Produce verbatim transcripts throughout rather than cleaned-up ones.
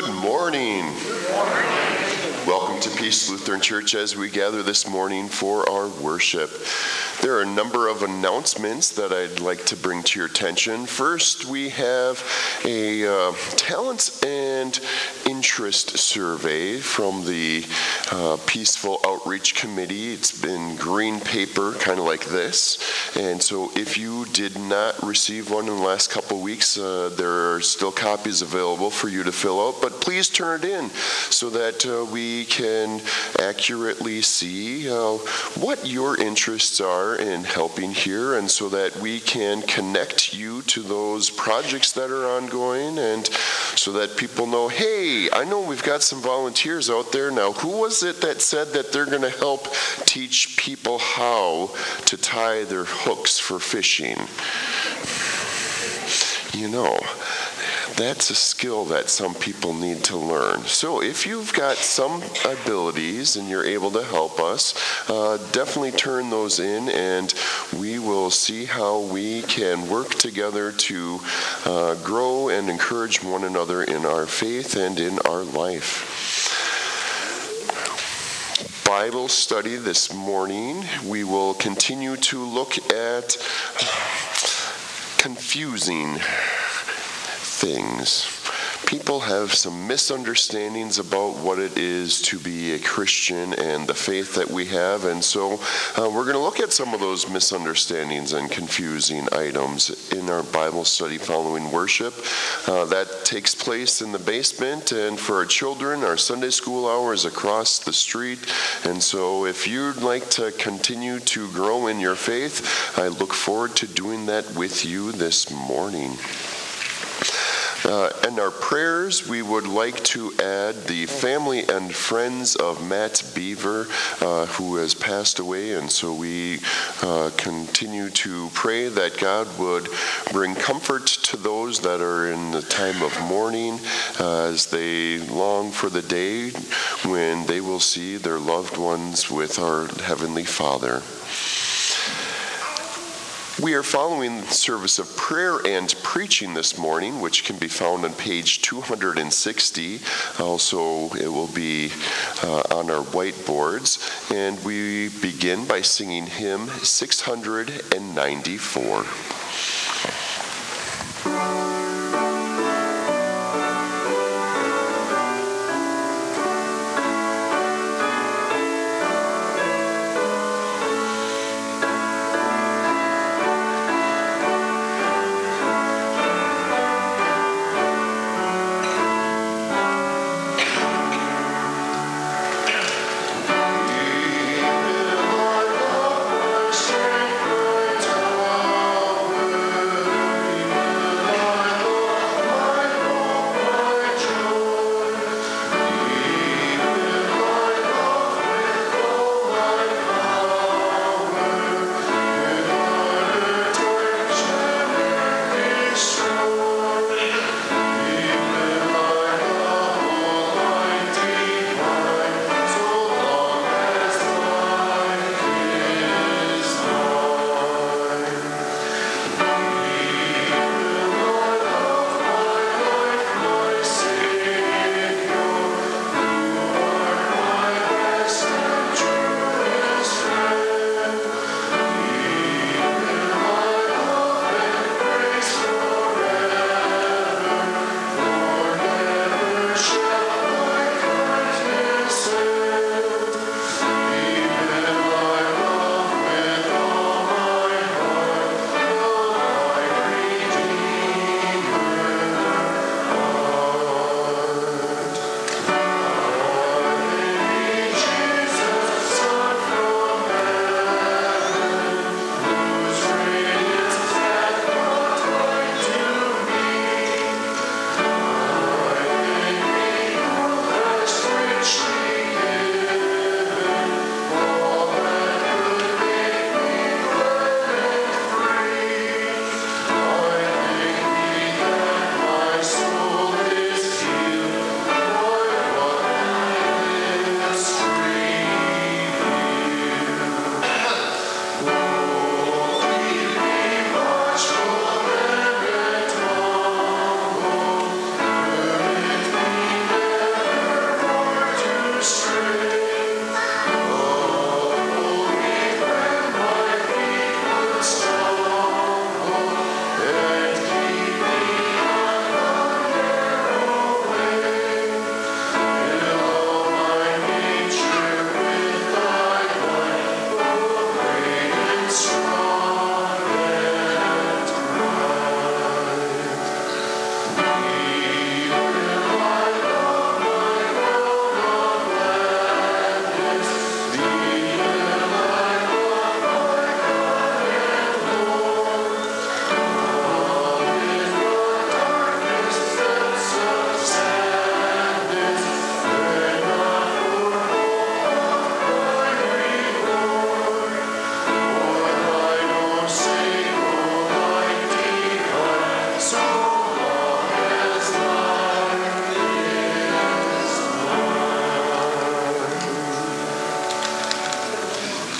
Good morning. Good morning. Welcome to Peace Lutheran Church as we gather this morning for our worship. There are a number of announcements that I'd like to bring to your attention. First, we have a uh, talents and interest survey from the uh, Peaceful Outreach Committee. It's been green paper, kind of like this. And so if you did not receive one in the last couple of weeks, uh, there are still copies available for you to fill out. But please turn it in so that uh, we can accurately see uh, what your interests are in helping here, and so that we can connect you to those projects that are ongoing, and so that people know, hey, I know we've got some volunteers out there. Now, who was it that said that they're going to help teach people how to tie their hooks for fishing? You know, that's a skill that some people need to learn. So if you've got some abilities and you're able to help us, uh, definitely turn those in, and we will see how we can work together to uh, grow and encourage one another in our faith and in our life. Bible study this morning, we will continue to look at confusing things. People have some misunderstandings about what it is to be a Christian and the faith that we have, and so uh, we're going to look at some of those misunderstandings and confusing items in our Bible study following worship. Uh, that takes place in the basement, and for our children, our Sunday school hour is across the street, and so if you'd like to continue to grow in your faith, I look forward to doing that with you this morning. Uh, in our prayers, we would like to add the family and friends of Matt Beaver, uh, who has passed away, and so we uh, continue to pray that God would bring comfort to those that are in the time of mourning uh, as they long for the day when they will see their loved ones with our Heavenly Father. We are following the service of prayer and preaching this morning, which can be found on page two hundred sixty. Also, it will be uh, on our whiteboards. And we begin by singing hymn six hundred ninety-four. Strength,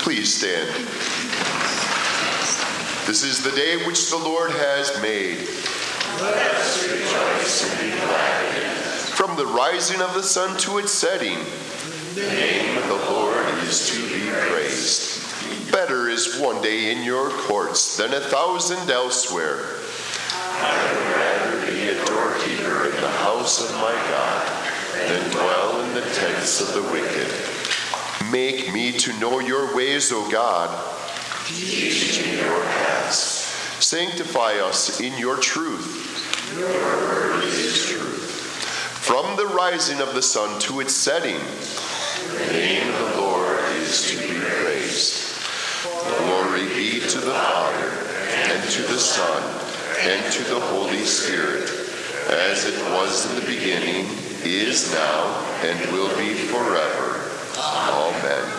Please stand. This is the day which the Lord has made. Let us rejoice and be glad in it. From the rising of the sun to its setting, the name of the Lord is to be praised. Better is one day in your courts than a thousand elsewhere. I would rather be a doorkeeper in the house of my God than dwell in the tents of the wicked. Make me to know your ways, O God. Teach me your paths. Sanctify us in your truth. Your word is truth. From the rising of the sun to its setting, the name of the Lord is to be praised. Glory be to the Father, and to the Son, and to the Holy Spirit, as it was in the beginning, is now, and will be forever. Amen.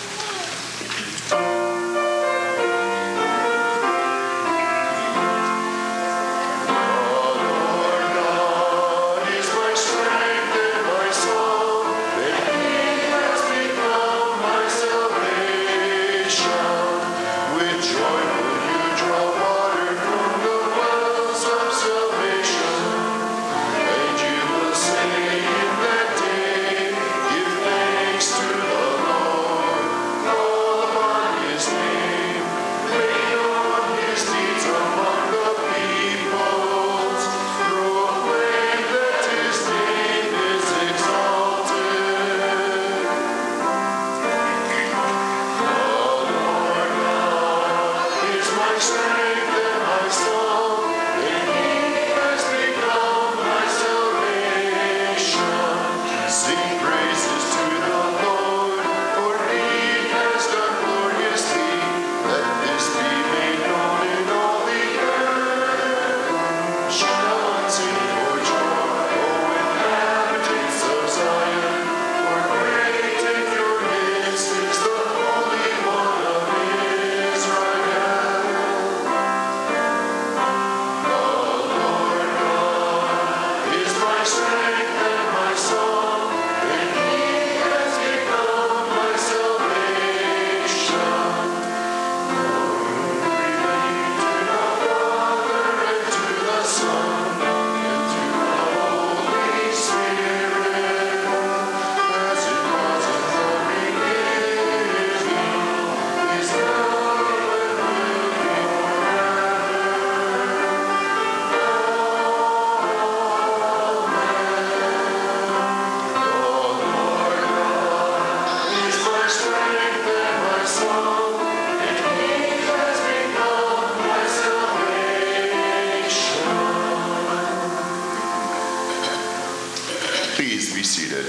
Please be seated.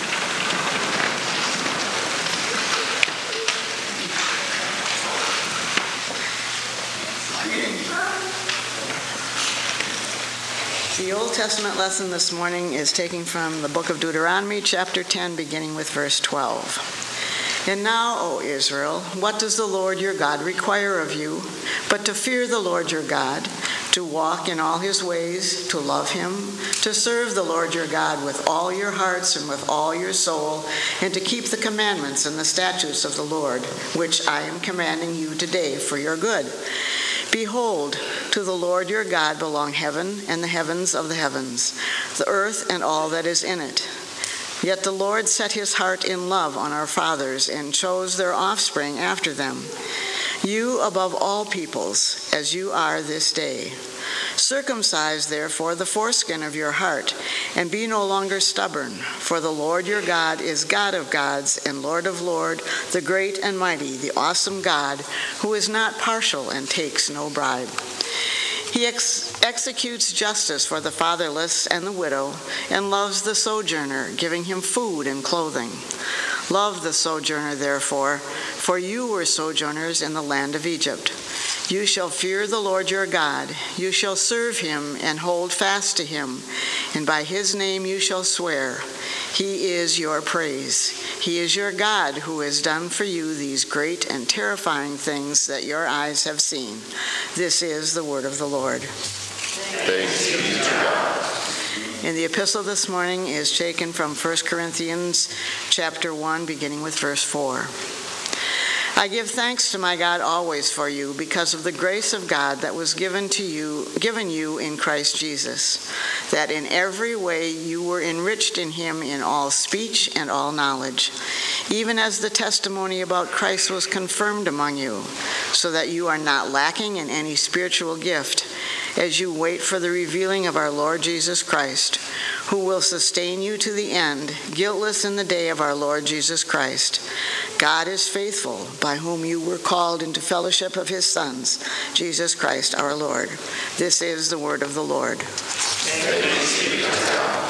The Old Testament lesson this morning is taken from the book of Deuteronomy, chapter ten, beginning with verse twelve. And now, O Israel, what does the Lord your God require of you, but to fear the Lord your God, to walk in all his ways, to love him, to serve the Lord your God with all your hearts and with all your soul, and to keep the commandments and the statutes of the Lord, which I am commanding you today for your good. Behold, to the Lord your God belong heaven and the heavens of the heavens, the earth and all that is in it. Yet the Lord set his heart in love on our fathers and chose their offspring after them, you above all peoples, as you are this day. Circumcise, therefore, the foreskin of your heart, and be no longer stubborn, for the Lord your God is God of gods and Lord of lords, the great and mighty, the awesome God, who is not partial and takes no bribe. He ex- executes justice for the fatherless and the widow, and loves the sojourner, giving him food and clothing. Love the sojourner, therefore, for you were sojourners in the land of Egypt. You shall fear the Lord your God. You shall serve him and hold fast to him, and by his name you shall swear. He is your praise. He is your God who has done for you these great and terrifying things that your eyes have seen. This is the word of the Lord. Thanks be to God. And the epistle this morning is taken from First Corinthians chapter one, beginning with verse four. I give thanks to my God always for you because of the grace of God that was given to you, given you in Christ Jesus, that in every way you were enriched in him in all speech and all knowledge, even as the testimony about Christ was confirmed among you, so that you are not lacking in any spiritual gift as you wait for the revealing of our Lord Jesus Christ, who will sustain you to the end, guiltless in the day of our Lord Jesus Christ. God is faithful, by whom you were called into fellowship of his sons, Jesus Christ our Lord. This is the word of the Lord. Thanks be to God.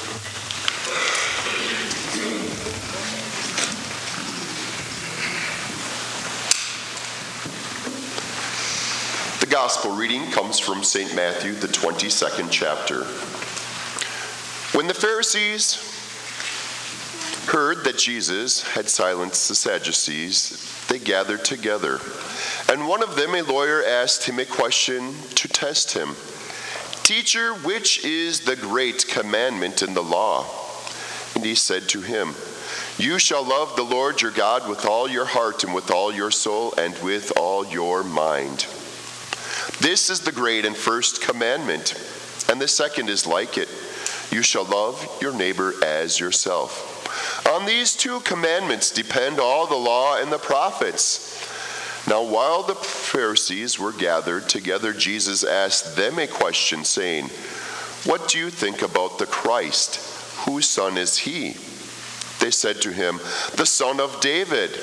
The gospel reading comes from Saint Matthew, the twenty-second chapter. When the Pharisees heard that Jesus had silenced the Sadducees, they gathered together. And one of them, a lawyer, asked him a question to test him. "Teacher, which is the great commandment in the law?" And he said to him, "You shall love the Lord your God with all your heart and with all your soul and with all your mind. This is the great and first commandment, and the second is like it. You shall love your neighbor as yourself. On these two commandments depend all the law and the prophets." Now while the Pharisees were gathered together, Jesus asked them a question, saying, "What do you think about the Christ? Whose son is he?" They said to him, "The son of David."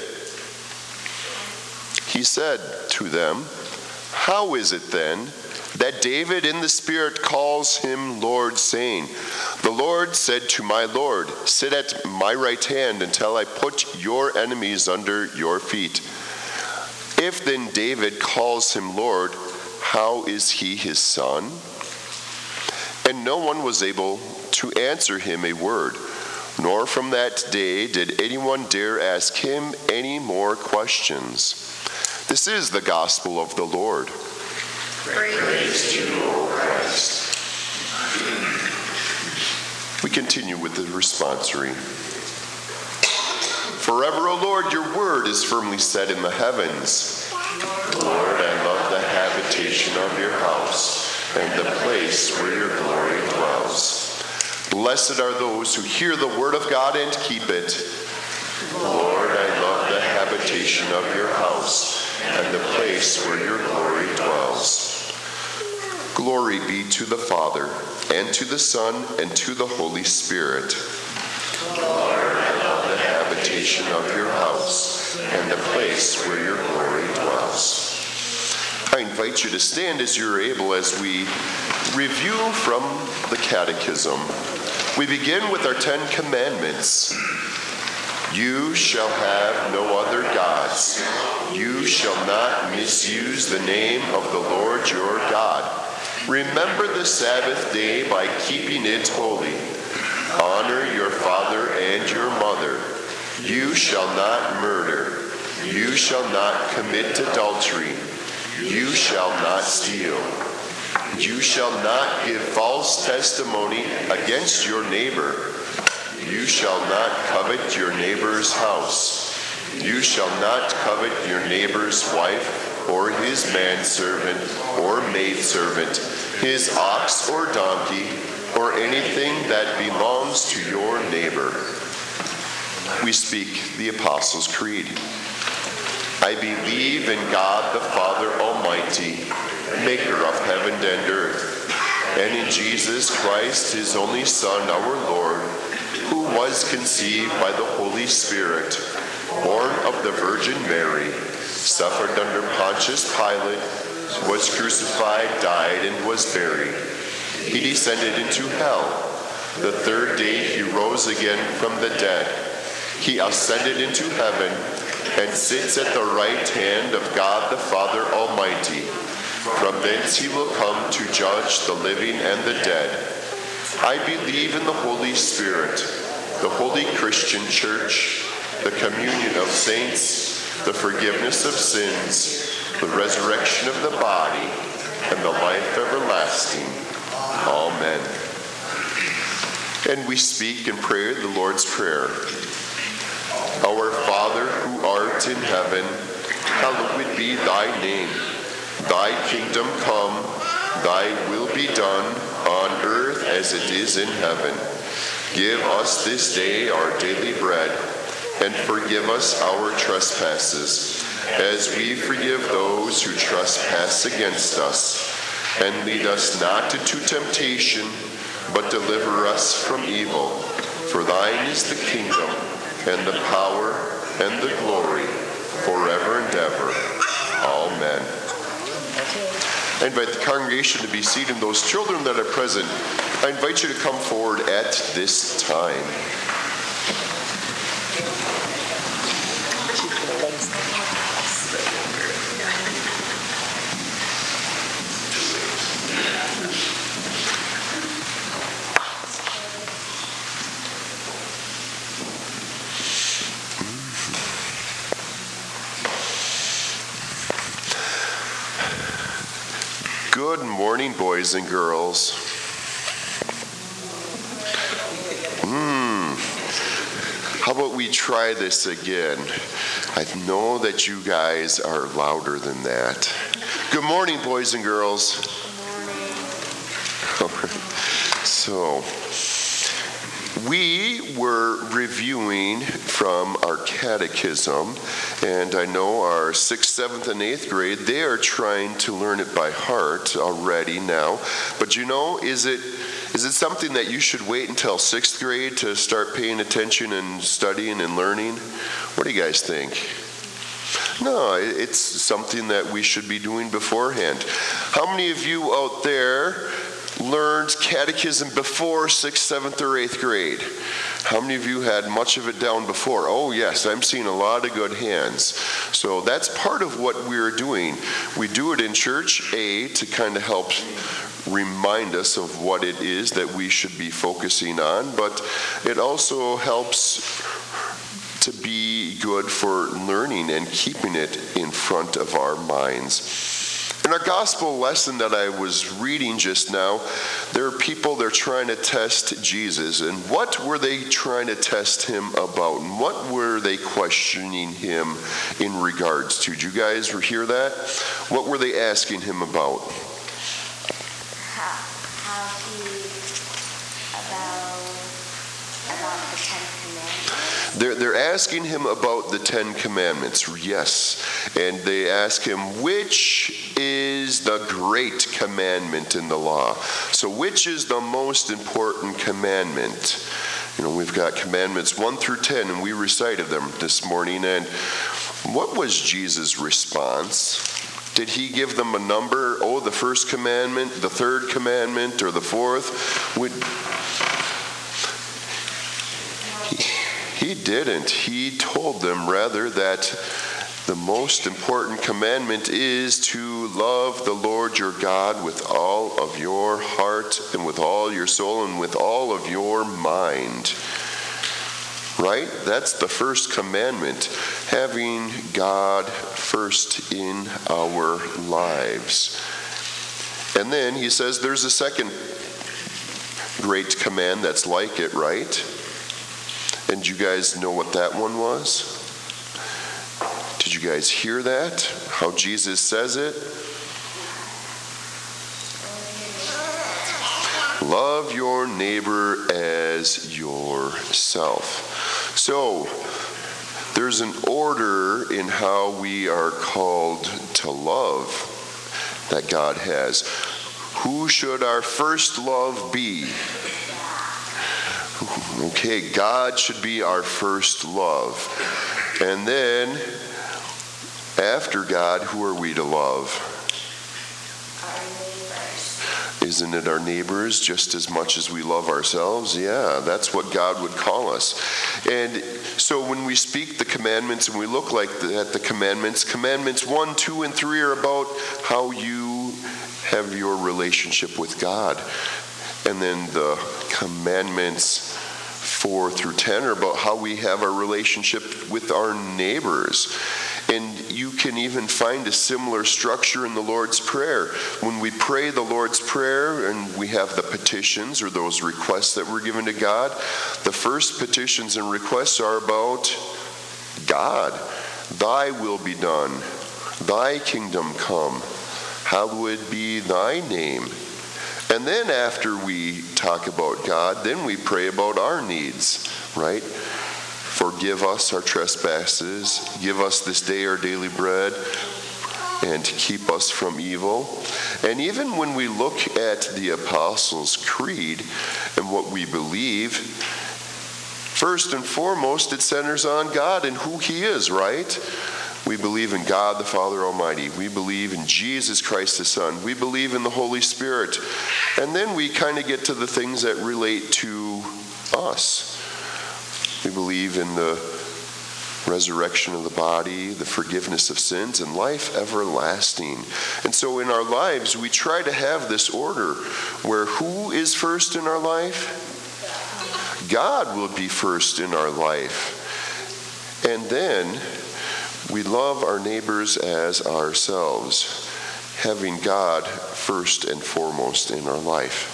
He said to them, "How is it then that David in the Spirit calls him Lord, saying, 'The Lord said to my Lord, sit at my right hand until I put your enemies under your feet'? If then David calls him Lord, how is he his son?" And no one was able to answer him a word, nor from that day did anyone dare ask him any more questions. This is the gospel of the Lord. Praise to you, O Christ. We continue with the responsory. Forever, O Lord, your word is firmly set in the heavens. Lord, I love the habitation of your house and the place where your glory dwells. Blessed are those who hear the word of God and keep it. Lord, I love the habitation of your house and the place where your glory dwells. Glory be to the Father, and to the Son, and to the Holy Spirit. Lord, I love the habitation of your house, and the place where your glory dwells. I invite you to stand as you're able as we review from the Catechism. We begin with our Ten Commandments. You shall have no other gods. You shall not misuse the name of the Lord your God. Remember the Sabbath day by keeping it holy. Honor your father and your mother. You shall not murder. You shall not commit adultery. You shall not steal. You shall not give false testimony against your neighbor. You shall not covet your neighbor's house. You shall not covet your neighbor's wife, or his manservant or maidservant, his ox or donkey, or anything that belongs to your neighbor. We speak the Apostles' Creed. I believe in God the Father Almighty, maker of heaven and earth, and in Jesus Christ, his only Son, our Lord, who was conceived by the Holy Spirit, born of the Virgin Mary, suffered under Pontius Pilate, was crucified, died, and was buried. He descended into hell. The third day he rose again from the dead. He ascended into heaven and sits at the right hand of God the Father Almighty. From thence he will come to judge the living and the dead. I believe in the Holy Spirit, the holy Christian Church, the communion of saints, the forgiveness of sins, the resurrection of the body, and the life everlasting. Amen. And we speak in prayer the Lord's Prayer. Our Father, who art in heaven, hallowed be thy name. Thy kingdom come, thy will be done on earth as it is in heaven. Give us this day our daily bread, and forgive us our trespasses, as we forgive those who trespass against us. And lead us not into temptation, but deliver us from evil. For thine is the kingdom, and the power, and the glory, forever and ever. Amen. I invite the congregation to be seated, and those children that are present, I invite you to come forward at this time. Good morning, boys and girls. Hmm. How about we try this again? I know that you guys are louder than that. Good morning, boys and girls. Good morning. So, we were reviewing from our catechism, and I know our sixth, seventh, and eighth grade, they are trying to learn it by heart already now. But you know, is it is it something that you should wait until sixth grade to start paying attention and studying and learning? What do you guys think? No, it's something that we should be doing beforehand. How many of you out there learned catechism before sixth, seventh, or eighth grade? How many of you had much of it down before? Oh yes, I'm seeing a lot of good hands. So that's part of what we're doing. We do it in church, A, to kind of help remind us of what it is that we should be focusing on, but it also helps to be good for learning and keeping it in front of our minds. In our gospel lesson that I was reading just now, there are people, they're trying to test Jesus. And what were they trying to test him about? And what were they questioning him in regards to? Did you guys hear that? What were they asking him about? How, how he, about, about the Ten Commandments. They're, they're asking him about the Ten Commandments, yes. And they ask him, which is the great commandment in the law? So which is the most important commandment? You know, we've got commandments one through ten, and we recited them this morning. And what was Jesus' response? Did he give them a number? Oh, the first commandment, the third commandment, or the fourth? Would... He didn't. He told them rather that the most important commandment is to love the Lord your God with all of your heart and with all your soul and with all of your mind. Right? That's the first commandment, having God first in our lives. And then he says there's a second great command that's like it, right? And you guys know what that one was? Did you guys hear that? How Jesus says it? Love your neighbor as yourself. So, there's an order in how we are called to love that God has. Who should our first love be? Okay, God should be our first love. And then, after God, who are we to love? Our neighbors. Isn't it our neighbors just as much as we love ourselves? Yeah, that's what God would call us. And so when we speak the commandments and we look like the, at the commandments, commandments one, two, and three are about how you have your relationship with God. And then the commandments four through ten are about how we have our relationship with our neighbors. And you can even find a similar structure in the Lord's Prayer. When we pray the Lord's Prayer and we have the petitions or those requests that were given to God, the first petitions and requests are about God. Thy will be done Thy kingdom come, hallowed be thy name. And then after we talk about God, then we pray about our needs, right? Forgive us our trespasses, give us this day our daily bread, and keep us from evil. And even when we look at the Apostles' Creed and what we believe, first and foremost, it centers on God and who He is, right? We believe in God the Father Almighty. We believe in Jesus Christ the Son. We believe in the Holy Spirit. And then we kind of get to the things that relate to us. We believe in the resurrection of the body, the forgiveness of sins, and life everlasting. And so in our lives, we try to have this order where who is first in our life? God will be first in our life. And then we love our neighbors as ourselves, having God first and foremost in our life.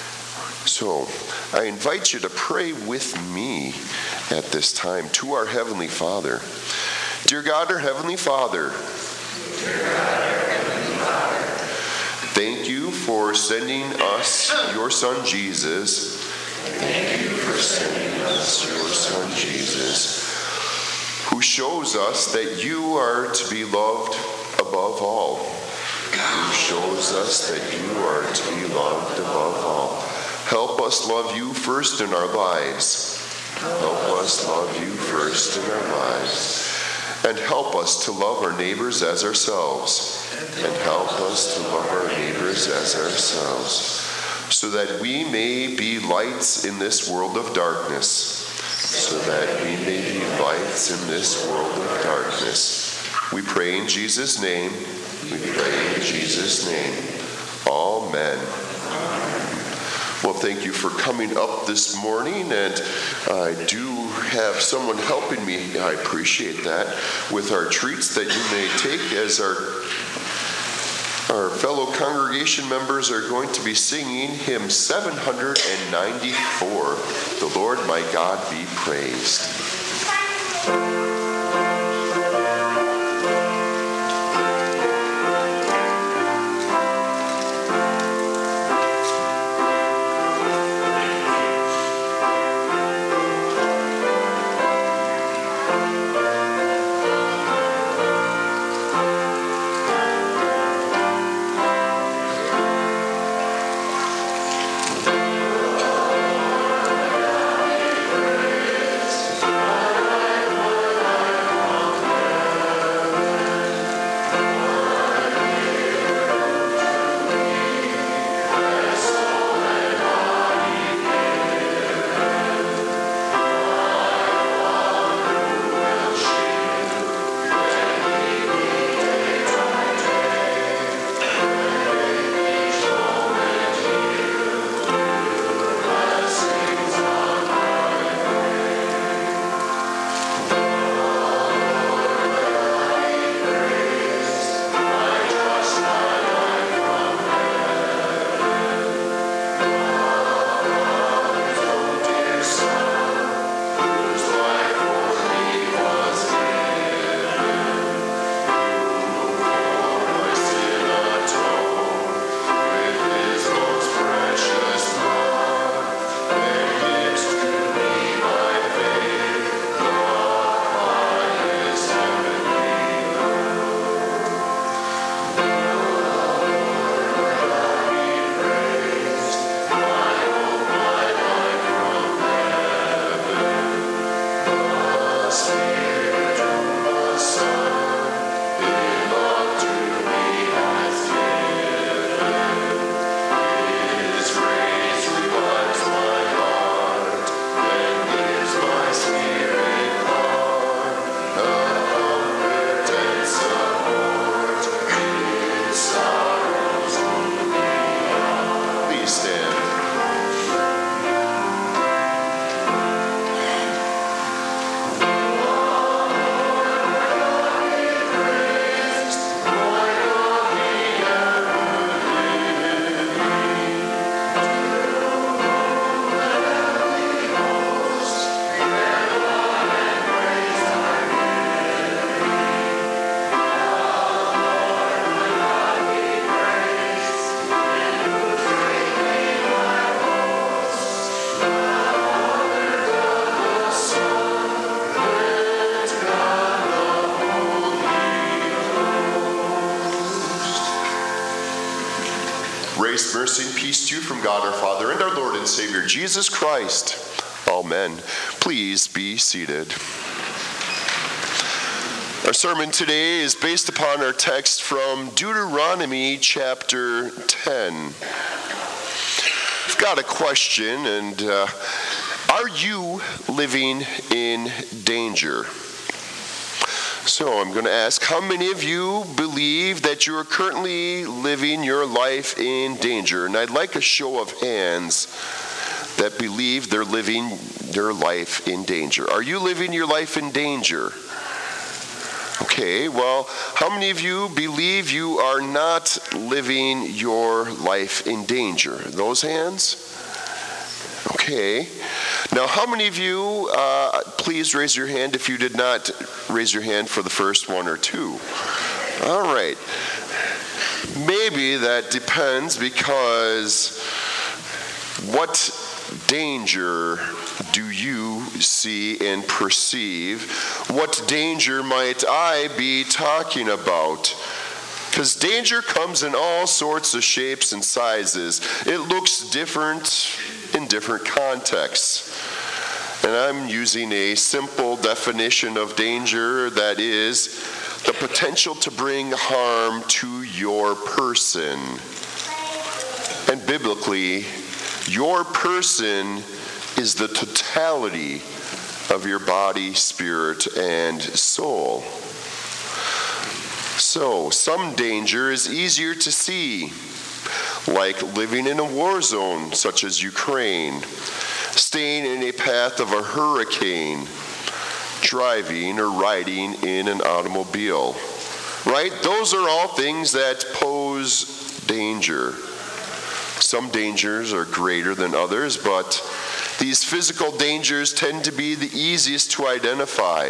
So I invite you to pray with me at this time to our Heavenly Father. Dear God, our Heavenly Father, Dear God, our Heavenly Father, thank you for sending us your Son Jesus. Thank you for sending us your Son Jesus, who shows us that you are to be loved above all. Who shows us that you are to be loved above all. Help us love you first in our lives. Help us love you first in our lives. And help us to love our neighbors as ourselves. And help us to love our neighbors as ourselves, so that we may be lights in this world of darkness. So that we may be lights in this world of darkness. We pray in Jesus' name. We pray in Jesus' name. Amen. Well, thank you for coming up this morning, and I do have someone helping me, I appreciate that, with our treats that you may take as our, our fellow congregation members are going to be singing hymn seven ninety-four, The Lord My God Be Praised. Grace, mercy, and peace to you from God our Father and our Lord and Savior, Jesus Christ. Amen. Please be seated. Our sermon today is based upon our text from Deuteronomy chapter ten. I've got a question, and uh, are you living in danger? So I'm going to ask, how many of you believe that you are currently living your life in danger? And I'd like a show of hands that believe they're living their life in danger. Are you living your life in danger? Okay, well, how many of you believe you are not living your life in danger? Those hands? Okay. Now, how many of you, uh, please raise your hand if you did not raise your hand for the first one or two. All right. Maybe that depends, because what danger do you see and perceive? What danger might I be talking about? Because danger comes in all sorts of shapes and sizes. It looks different in different contexts. And I'm using a simple definition of danger, that is the potential to bring harm to your person. And biblically, your person is the totality of your body, spirit, and soul. So, some danger is easier to see, like living in a war zone such as Ukraine, staying in a path of a hurricane, driving or riding in an automobile. Right? Those are all things that pose danger. Some dangers are greater than others, but these physical dangers tend to be the easiest to identify.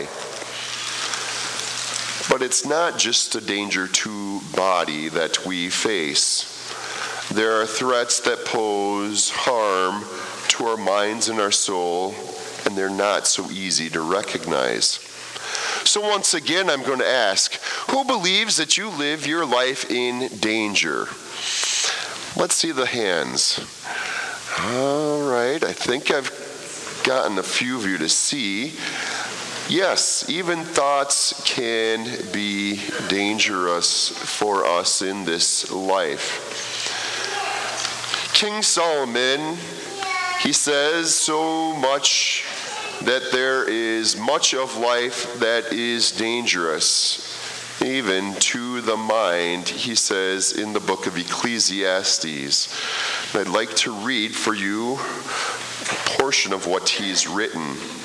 But it's not just a danger to body that we face. There are threats that pose harm to our minds and our soul, and they're not so easy to recognize. So once again, I'm going to ask, who believes that you live your life in danger? Let's see the hands. All right, I think I've gotten a few of you to see. Yes, even thoughts can be dangerous for us in this life. King Solomon, he says so much that there is much of life that is dangerous, even to the mind, he says in the book of Ecclesiastes. And I'd like to read for you a portion of what he's written.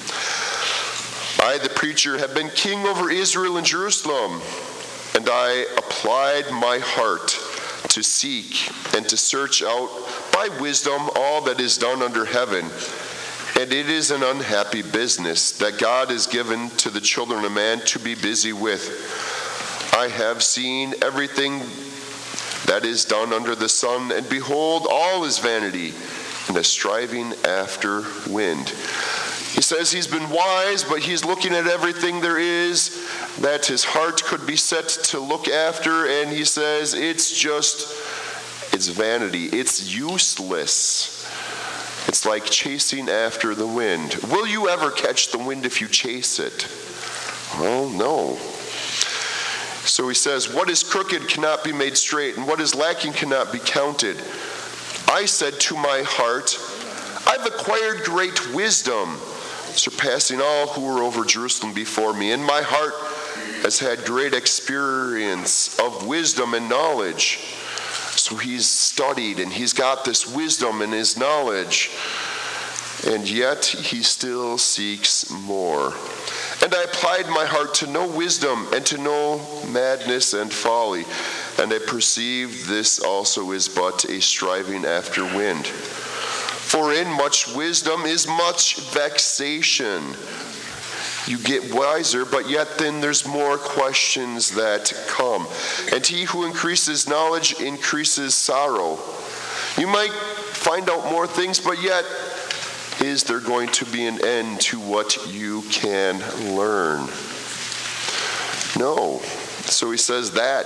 I, the preacher, have been king over Israel and Jerusalem, and I applied my heart to seek and to search out by wisdom all that is done under heaven. And it is an unhappy business that God has given to the children of man to be busy with. I have seen everything that is done under the sun, and behold, all is vanity and a striving after wind. He says he's been wise, but he's looking at everything there is that his heart could be set to look after, and he says it's just, it's vanity. It's useless. It's like chasing after the wind. Will you ever catch the wind if you chase it? Well, no. So he says, what is crooked cannot be made straight, and what is lacking cannot be counted. I said to my heart, I've acquired great wisdom, surpassing all who were over Jerusalem before me. And my heart has had great experience of wisdom and knowledge. So he's studied and he's got this wisdom and his knowledge. And yet he still seeks more. And I applied my heart to know wisdom and to know madness and folly. And I perceived this also is but a striving after wind. For in much wisdom is much vexation. You get wiser, but yet then there's more questions that come. And he who increases knowledge increases sorrow. You might find out more things, but yet is there going to be an end to what you can learn? No. So he says that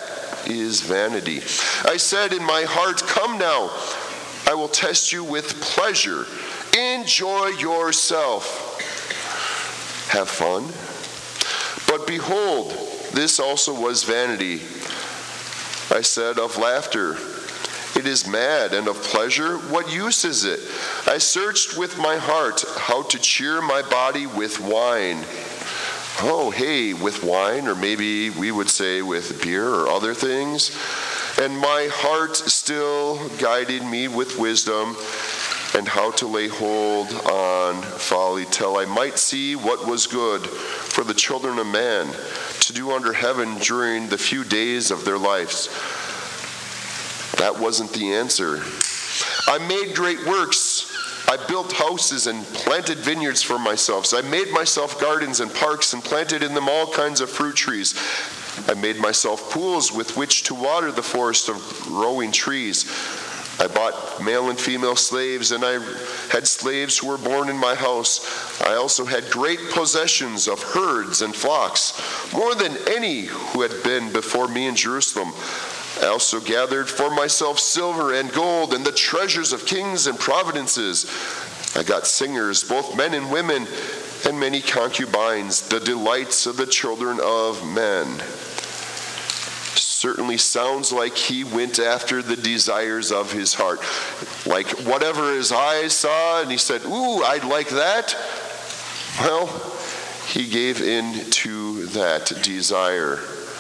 is vanity. I said in my heart, come now, I will test you with pleasure. Enjoy yourself. Have fun. But behold, this also was vanity. I said of laughter, it is mad, and of pleasure, what use is it? I searched with my heart how to cheer my body with wine. Oh, hey, with wine, or maybe we would say with beer or other things. And my heart still guided me with wisdom, and how to lay hold on folly, till I might see what was good for the children of man to do under heaven during the few days of their lives. That wasn't the answer. I made great works. I built houses and planted vineyards for myself. So I made myself gardens and parks and planted in them all kinds of fruit trees. I made myself pools with which to water the forest of growing trees. I bought male and female slaves, and I had slaves who were born in my house. I also had great possessions of herds and flocks, more than any who had been before me in Jerusalem. I also gathered for myself silver and gold and the treasures of kings and provinces. I got singers, both men and women, and many concubines, the delights of the children of men. Certainly sounds like he went after the desires of his heart. Like whatever his eyes saw, and he said, ooh, I'd like that. Well, he gave in to that desire.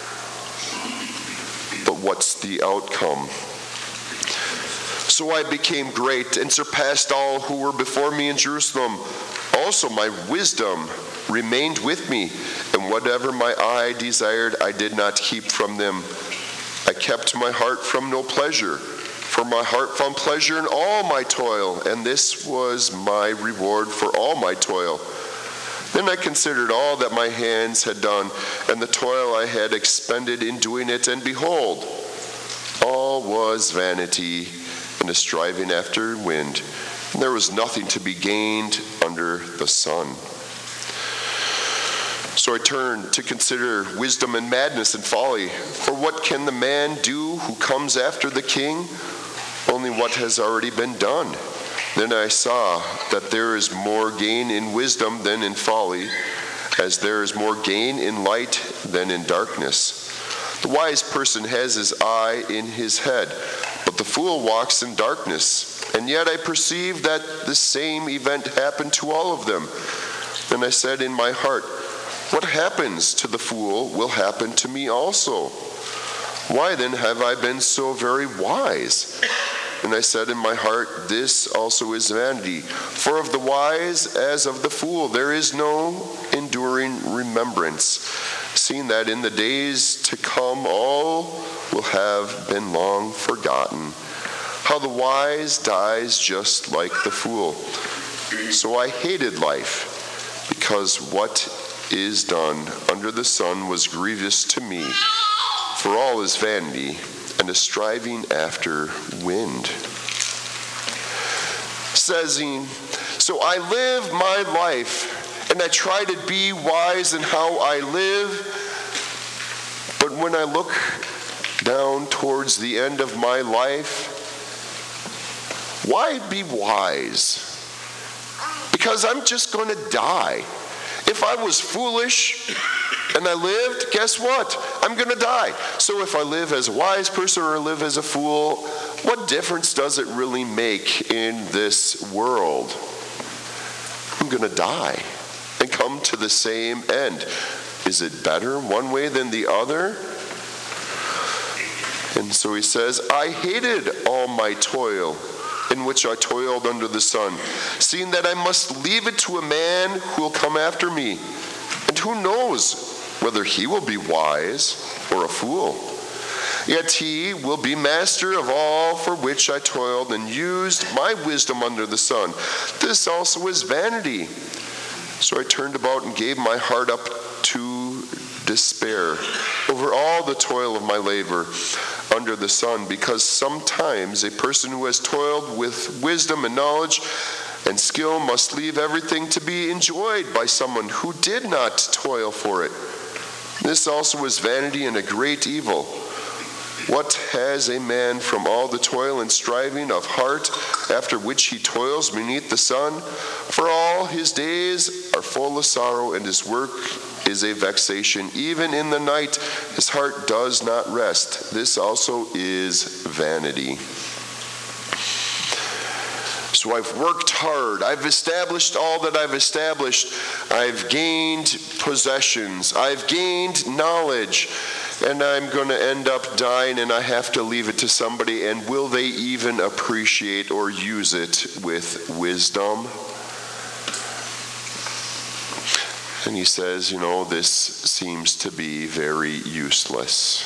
But what's the outcome? So I became great and surpassed all who were before me in Jerusalem. Also my wisdom remained with me, and whatever my eye desired, I did not keep from them. I kept my heart from no pleasure, for my heart found pleasure in all my toil, and this was my reward for all my toil. Then I considered all that my hands had done, and the toil I had expended in doing it, and behold, all was vanity and a striving after wind, and there was nothing to be gained under the sun. So I turned to consider wisdom and madness and folly. For what can the man do who comes after the king? Only what has already been done. Then I saw that there is more gain in wisdom than in folly, as there is more gain in light than in darkness. The wise person has his eye in his head, but the fool walks in darkness. And yet I perceive that the same event happened to all of them. Then I said in my heart, what happens to the fool will happen to me also. Why then have I been so very wise? And I said in my heart, this also is vanity. For of the wise as of the fool there is no enduring remembrance, seeing that in the days to come all will have been long forgotten. How the wise dies just like the fool. So I hated life, because what is done under the sun was grievous to me, for all is vanity and a striving after wind. Says he, so I live my life, and I try to be wise in how I live, but when I look down towards the end of my life, why be wise? Because I'm just going to die. If I was foolish and I lived, guess what? I'm going to die. So if I live as a wise person or live as a fool, what difference does it really make in this world? I'm going to die and come to the same end. Is it better one way than the other? And so he says, I hated all my toil in which I toiled under the sun, seeing that I must leave it to a man who will come after me. And who knows whether he will be wise or a fool? Yet he will be master of all for which I toiled and used my wisdom under the sun. This also is vanity. So I turned about and gave my heart up to despair over all the toil of my labor under the sun, because sometimes a person who has toiled with wisdom and knowledge and skill must leave everything to be enjoyed by someone who did not toil for it. This also is vanity and a great evil. What has a man from all the toil and striving of heart after which he toils beneath the sun? For all his days are full of sorrow, and his work is a vexation. Even in the night his heart does not rest. This also is vanity. So I've worked hard. I've established all that I've established. I've gained possessions. I've gained knowledge. And I'm going to end up dying, and I have to leave it to somebody. And will they even appreciate or use it with wisdom? And he says, you know, this seems to be very useless.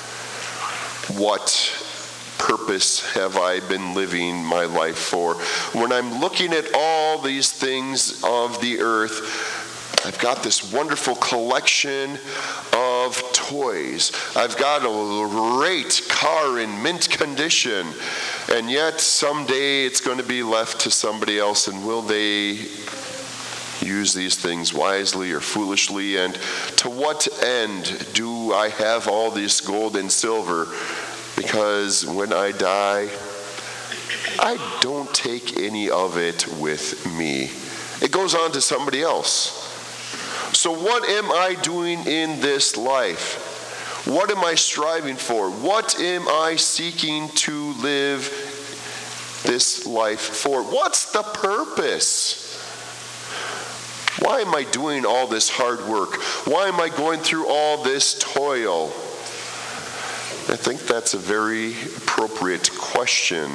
What purpose have I been living my life for? When I'm looking at all these things of the earth, I've got this wonderful collection of toys. I've got a great car in mint condition, and yet someday it's going to be left to somebody else, and will they use these things wisely or foolishly? And to what end do I have all this gold and silver? Because when I die, I don't take any of it with me. It goes on to somebody else. So what am I doing in this life? What am I striving for? What am I seeking to live this life for? What's the purpose? Why am I doing all this hard work? Why am I going through all this toil? I think that's a very appropriate question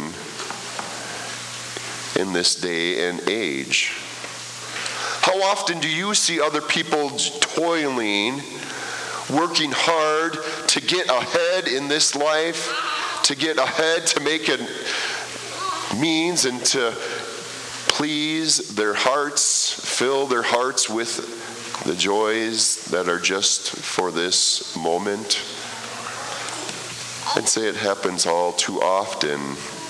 in this day and age. How often do you see other people toiling, working hard to get ahead in this life, to get ahead, to make a means and to please their hearts, fill their hearts with the joys that are just for this moment? I'd say it happens all too often.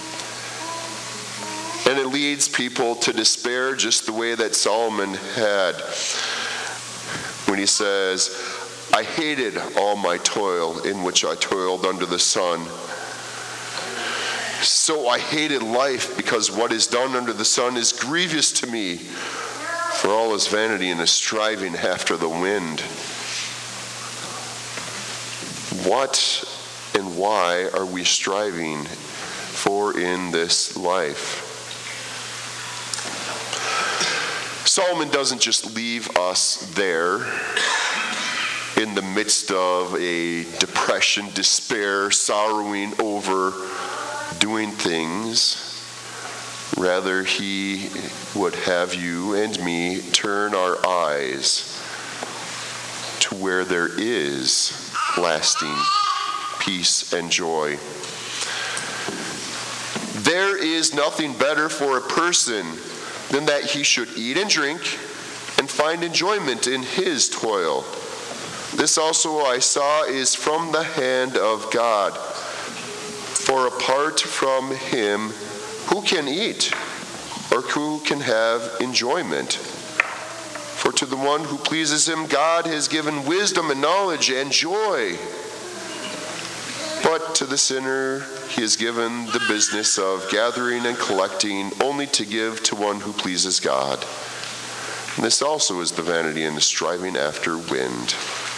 And it leads people to despair just the way that Solomon had when he says, I hated all my toil in which I toiled under the sun. So I hated life, because what is done under the sun is grievous to me, for all is vanity and is striving after the wind. What and why are we striving for in this life? Solomon doesn't just leave us there in the midst of a depression, despair, sorrowing over doing things. Rather, he would have you and me turn our eyes to where there is lasting peace and joy. There is nothing better for a person than that he should eat and drink and find enjoyment in his toil. This also I saw is from the hand of God. For apart from him, who can eat, or who can have enjoyment? For to the one who pleases him, God has given wisdom and knowledge and joy. But to the sinner, he has given the business of gathering and collecting, only to give to one who pleases God. And this also is the vanity and the striving after wind.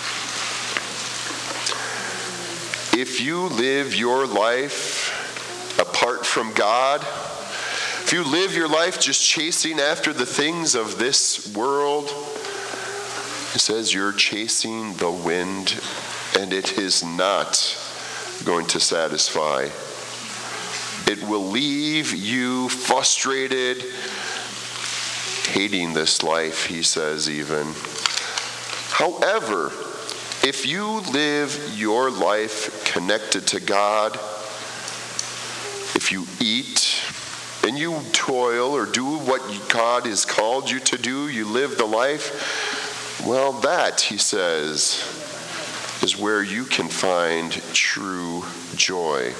If you live your life apart from God, if you live your life just chasing after the things of this world, it says you're chasing the wind, and it is not going to satisfy. It will leave you frustrated, hating this life, he says even. However, if you live your life connected to God, if you eat and you toil or do what God has called you to do, you live the life, well, that, he says, is where you can find true joy.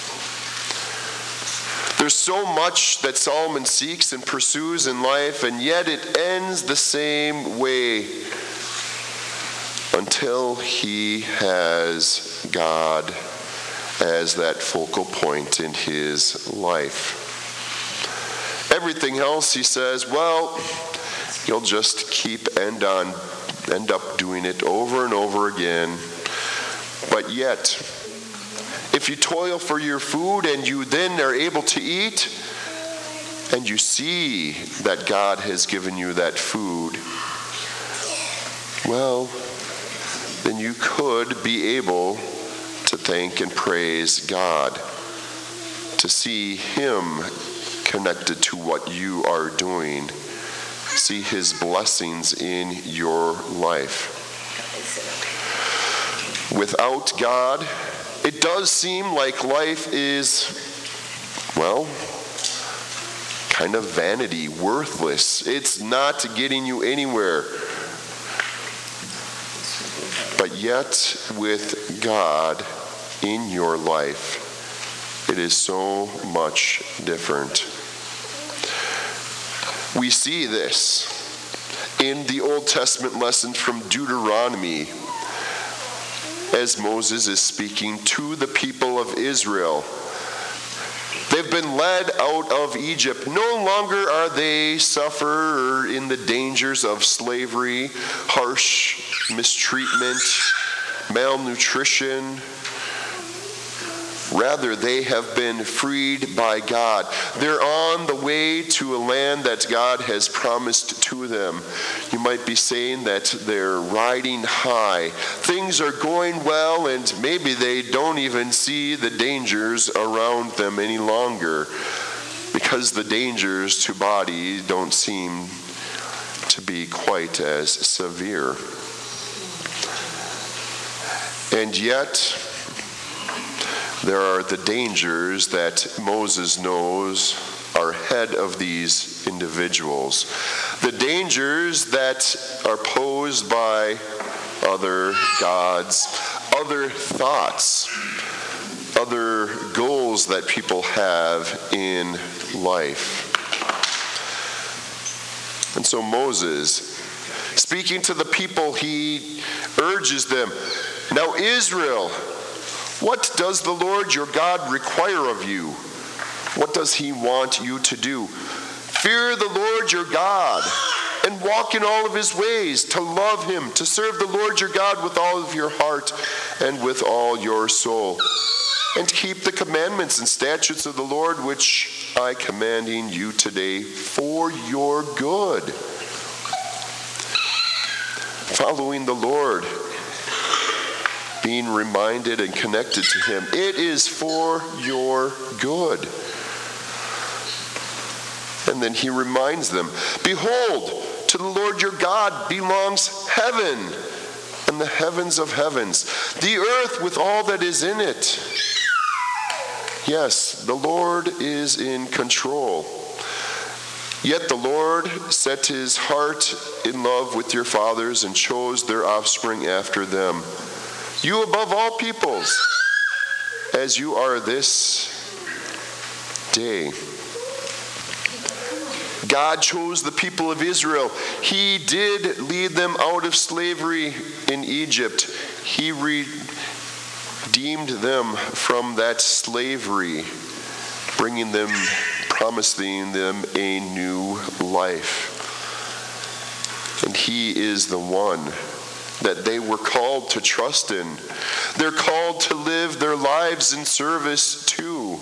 There's so much that Solomon seeks and pursues in life, and yet it ends the same way until he has God as that focal point in his life. Everything else, he says, well, you'll just keep end on end up doing it over and over again. But yet, if you toil for your food and you then are able to eat, and you see that God has given you that food, well, then you could be able to thank and praise God, to see Him connected to what you are doing, see His blessings in your life. Without God, it does seem like life is, well, kind of vanity, worthless. It's not getting you anywhere. But yet, with God in your life, it is so much different. We see this in the Old Testament lesson from Deuteronomy as Moses is speaking to the people of Israel. They've been led out of Egypt. No longer are they suffer in the dangers of slavery, harsh mistreatment, malnutrition. Rather, they have been freed by God. They're on the way to a land that God has promised to them. You might be saying that they're riding high. Things are going well, and maybe they don't even see the dangers around them any longer, because the dangers to body don't seem to be quite as severe. And yet, there are the dangers that Moses knows are ahead of these individuals. The dangers that are posed by other gods, other thoughts, other goals that people have in life. And so Moses, speaking to the people, he urges them, "Now Israel, what does the Lord your God require of you? What does he want you to do? Fear the Lord your God and walk in all of his ways, to love him, to serve the Lord your God with all of your heart and with all your soul, and keep the commandments and statutes of the Lord which I commanding you today for your good." Following the Lord, being reminded and connected to him, it is for your good. And then he reminds them, "Behold, to the Lord your God belongs heaven and the heavens of heavens, the earth with all that is in it." Yes, the Lord is in control. Yet the Lord set his heart in love with your fathers and chose their offspring after them, you above all peoples, as you are this day. God chose the people of Israel. He did lead them out of slavery in Egypt. He redeemed them from that slavery, bringing them, promising them a new life. And he is the one that they were called to trust in. They're called to live their lives in service to,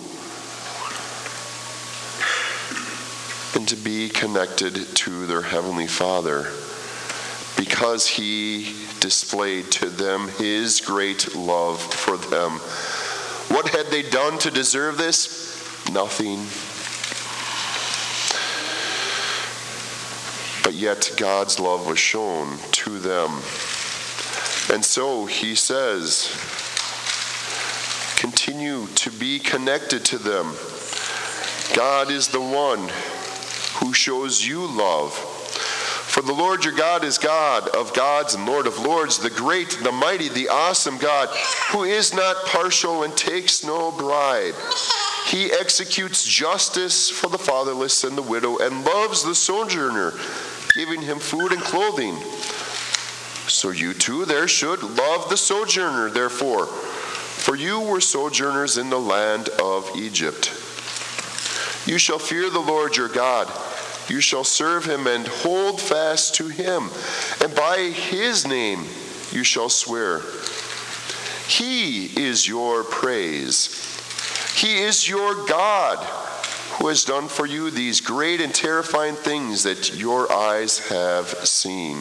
and to be connected to their Heavenly Father, because he displayed to them his great love for them. What had they done to deserve this? Nothing. But yet God's love was shown to them. And so he says, continue to be connected to them. God is the one who shows you love. For the Lord your God is God of gods and Lord of lords, the great, the mighty, the awesome God, who is not partial and takes no bribe. He executes justice for the fatherless and the widow, and loves the sojourner, giving him food and clothing. So you too there should love the sojourner, therefore, For you were sojourners in the land of Egypt. You shall fear the Lord your God. You shall serve him and hold fast to him, and by his name you shall swear. He is your praise. He is your God, who has done for you these great and terrifying things that your eyes have seen.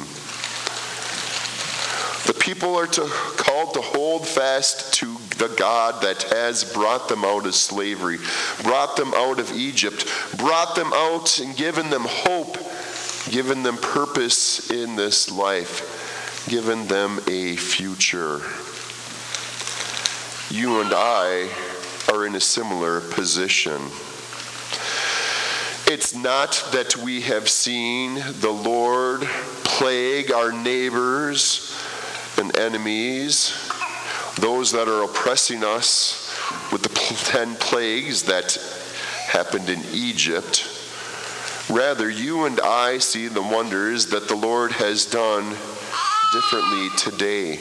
The people are to, called to hold fast to the God that has brought them out of slavery, brought them out of Egypt, brought them out and given them hope, given them purpose in this life, given them a future. You and I are in a similar position. It's not that we have seen the Lord plague our neighbors and enemies, those that are oppressing us with the ten plagues that happened in Egypt. Rather, you and I see the wonders that the Lord has done differently today.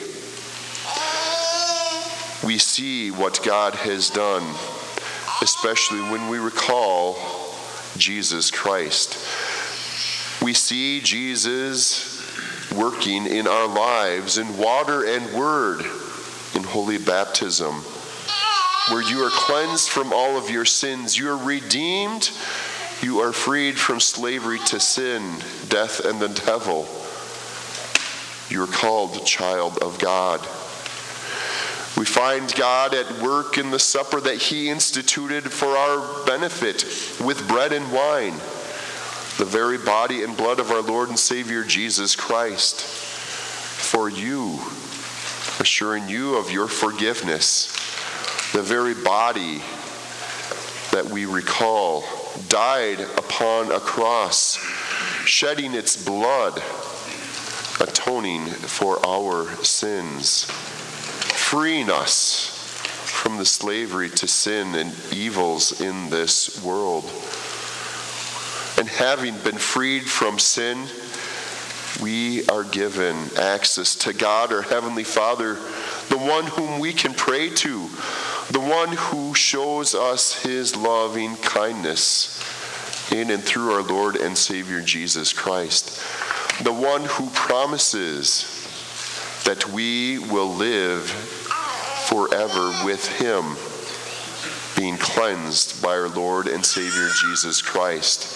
We see what God has done, especially when we recall Jesus Christ. We see Jesus working in our lives in water and word in holy baptism, where you are cleansed from all of your sins. You are redeemed. You are freed from slavery to sin, death, and the devil. You are called child of God. We find God at work in the supper that he instituted for our benefit with bread and wine, the very body and blood of our Lord and Savior Jesus Christ, for you, assuring you of your forgiveness. The very body that we recall died upon a cross, shedding its blood, atoning for our sins, freeing us from the slavery to sin and evils in this world. And having been freed from sin, we are given access to God, our Heavenly Father, the one whom we can pray to, the one who shows us his loving kindness in and through our Lord and Savior Jesus Christ, the one who promises that we will live forever with him, being cleansed by our Lord and Savior Jesus Christ.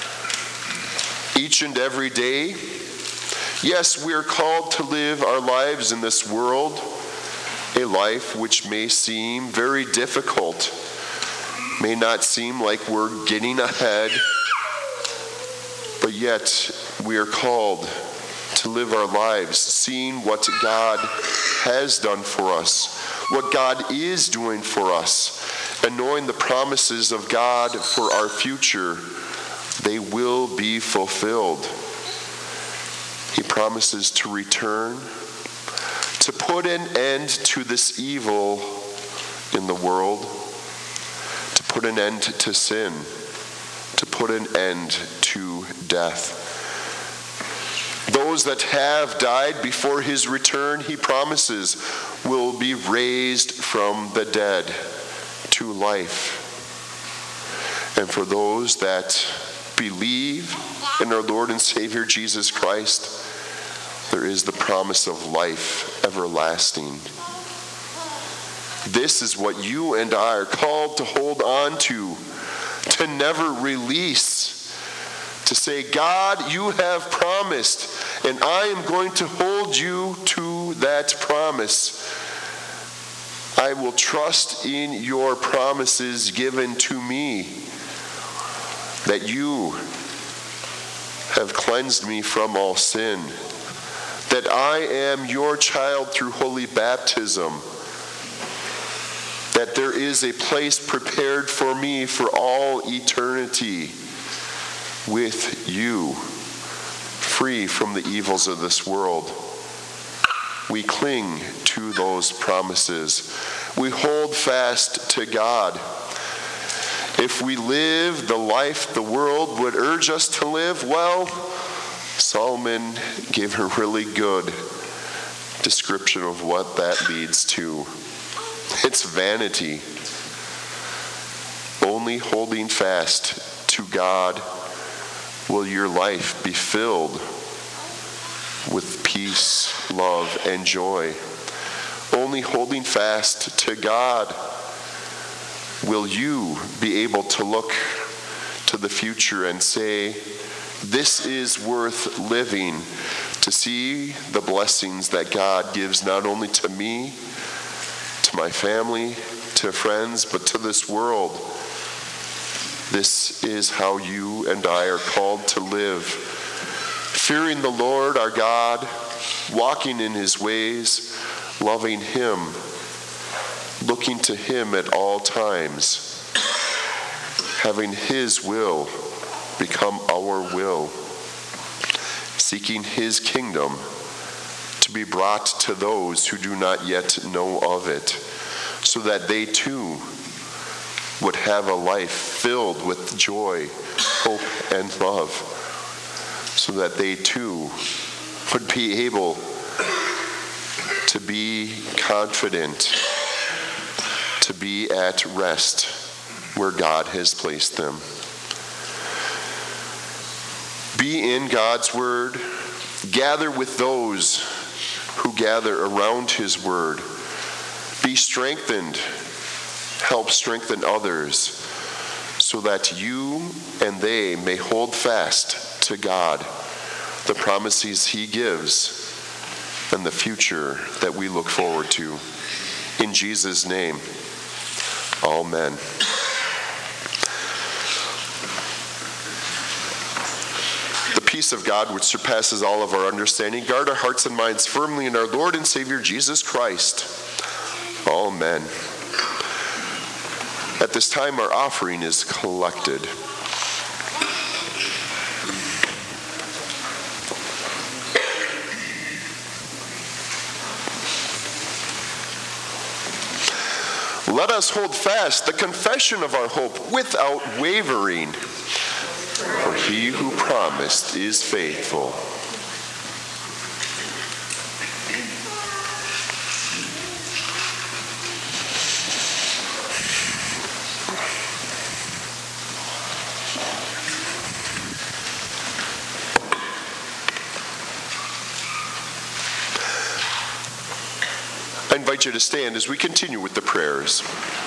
Each and every day, yes, we are called to live our lives in this world, a life which may seem very difficult, may not seem like we're getting ahead, but yet we are called to live our lives seeing what God has done for us, what God is doing for us, and knowing the promises of God for our future. They will be fulfilled. He promises to return, to put an end to this evil in the world, to put an end to sin, to put an end to death. Those that have died before his return, he promises, will be raised from the dead to life. And for those that believe in our Lord and Savior Jesus Christ, there is the promise of life everlasting. This is what you and I are called to hold on to, to never release, to say, God, you have promised, and I am going to hold you to that promise. I will trust in your promises given to me, that you have cleansed me from all sin, that I am your child through holy baptism, that there is a place prepared for me for all eternity with you, free from the evils of this world. We cling to those promises. We hold fast to God. If we live the life the world would urge us to live, well, Solomon gave a really good description of what that leads to. It's vanity. Only holding fast to God will your life be filled with peace, love, and joy. Only holding fast to God will you be able to look to the future and say, this is worth living, to see the blessings that God gives not only to me, to my family, to friends, but to this world. This is how you and I are called to live. Fearing the Lord our God, walking in his ways, loving him, looking to him at all times, having his will become our will, seeking his kingdom to be brought to those who do not yet know of it, so that they too would have a life filled with joy, hope, and love, so that they too would be able to be confident, to be at rest where God has placed them. Be in God's word. Gather with those who gather around his word. Be strengthened. Help strengthen others so that you and they may hold fast to God, the promises he gives, and the future that we look forward to. In Jesus' name, amen. The peace of God, which surpasses all of our understanding, guard our hearts and minds firmly in our Lord and Savior Jesus Christ. Amen. At this time, our offering is collected. Let us hold fast the confession of our hope without wavering, for he who promised is faithful. I invite you to stand as we continue with the prayers.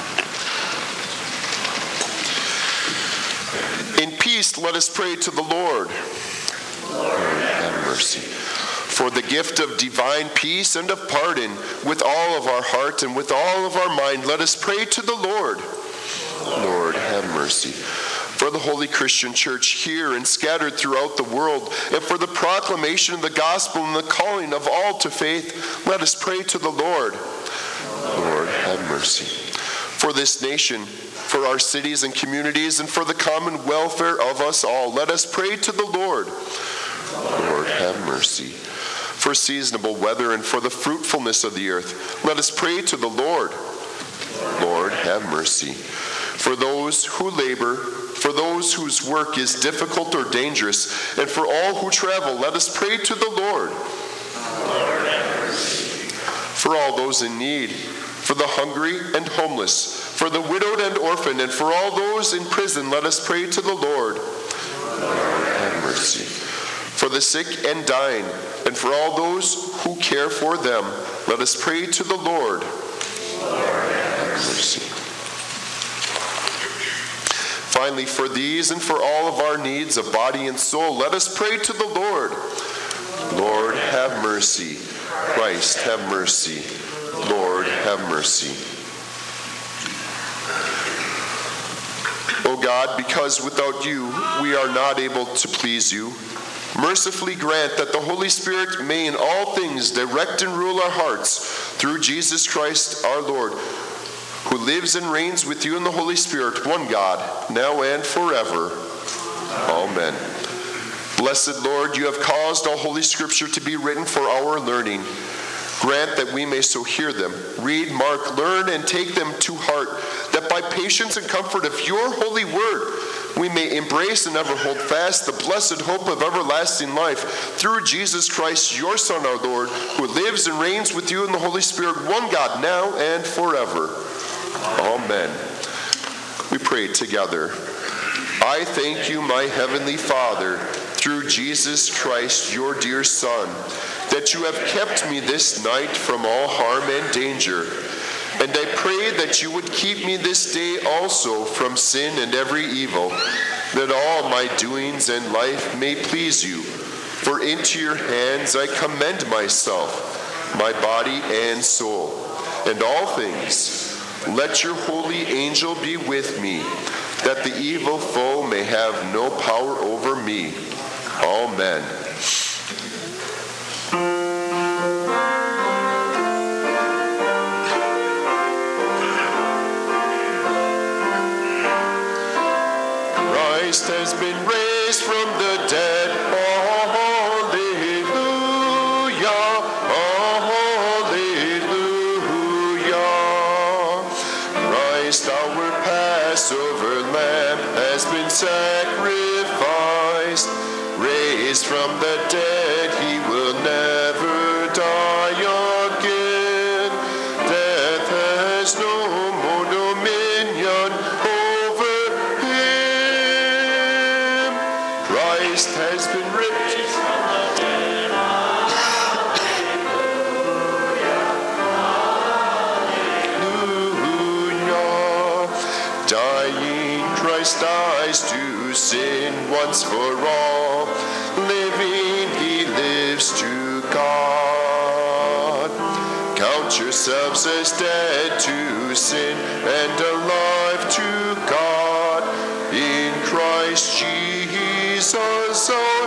In peace, let us pray to the Lord. Lord, have mercy. For the gift of divine peace and of pardon, with all of our heart and with all of our mind, let us pray to the Lord. Lord, have mercy. For the Holy Christian Church here and scattered throughout the world, and for the proclamation of the gospel and the calling of all to faith, let us pray to the Lord. Lord, have mercy. For this nation, for our cities and communities, and for the common welfare of us all, let us pray to the Lord. Lord, have mercy. For seasonable weather and for the fruitfulness of the earth, let us pray to the Lord. Lord, have mercy. For those who labor, for those whose work is difficult or dangerous, and for all who travel, let us pray to the Lord. Lord, have mercy. For all those in need, for the hungry and homeless, for the widowed and orphan, and for all those in prison, let us pray to the Lord. Lord, have mercy. For the sick and dying, and for all those who care for them, let us pray to the Lord. Lord, have mercy. Finally, for these and for all of our needs of body and soul, let us pray to the Lord. Lord, have mercy. Christ, have mercy. Lord, have mercy. O God, because without you we are not able to please you, mercifully grant that the Holy Spirit may in all things direct and rule our hearts through Jesus Christ our Lord, who lives and reigns with you in the Holy Spirit, one God, now and forever. Amen. Blessed Lord, you have caused all Holy Scripture to be written for our learning. Grant that we may so hear them, read, mark, learn, and take them to heart, that by patience and comfort of your holy word we may embrace and ever hold fast the blessed hope of everlasting life through Jesus Christ, your Son, our Lord, who lives and reigns with you in the Holy Spirit, one God, now and forever. Amen. We pray together. I thank you, my heavenly Father, through Jesus Christ, your dear Son, that you have kept me this night from all harm and danger. And I pray that you would keep me this day also from sin and every evil, that all my doings and life may please you. For into your hands I commend myself, my body and soul, and all things. Let your holy angel be with me, that the evil foe may have no power over me. Amen. Christ has been raised from the dead. Hallelujah. Hallelujah. Christ, our Passover lamb, has been sacrificed. Raised from the dead, he will never die again. Death has no more dominion over him. Christ has been raised from the dead. Hallelujah. Dying, Christ dies to sin once for all. Living, he lives to God. Count yourselves as dead to sin and alive to God in Christ Jesus our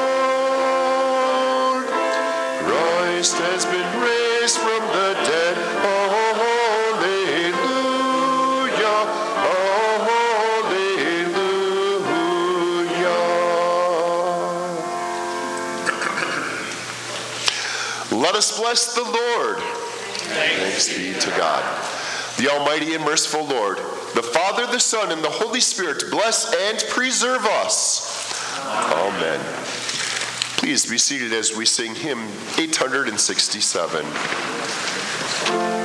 Lord. Christ has been raised from the dead. Let us bless the Lord. Thanks be to God. The Almighty and merciful Lord, the Father, the Son, and the Holy Spirit bless and preserve us. Amen. Please be seated as we sing hymn eight hundred sixty-seven.